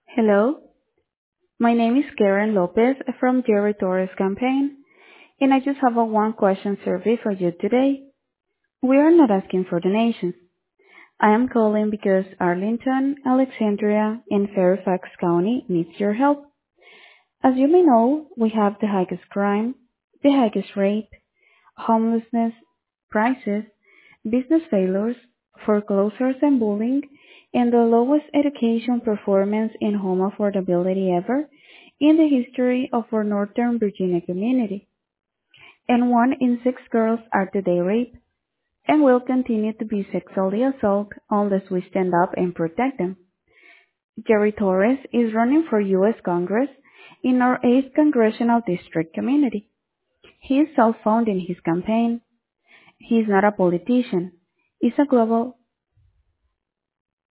Hello, my name is Karen Lopez from Jerry Torres campaign, and I just have a one question survey for you today. We are not asking for donations. I am calling because Arlington, Alexandria, and Fairfax County needs your help. As you may know, we have the highest crime, the highest rate, homelessness, prices, business failures, foreclosures and bullying, and the lowest education performance in home affordability ever in the history of our Northern Virginia community. And 1 in 6 girls are today raped and will continue to be sexually assaulted unless we stand up and protect them. Jerry Torres is running for U.S. Congress in our 8th Congressional District community. He is self-funding his campaign. He is not a politician. He's a global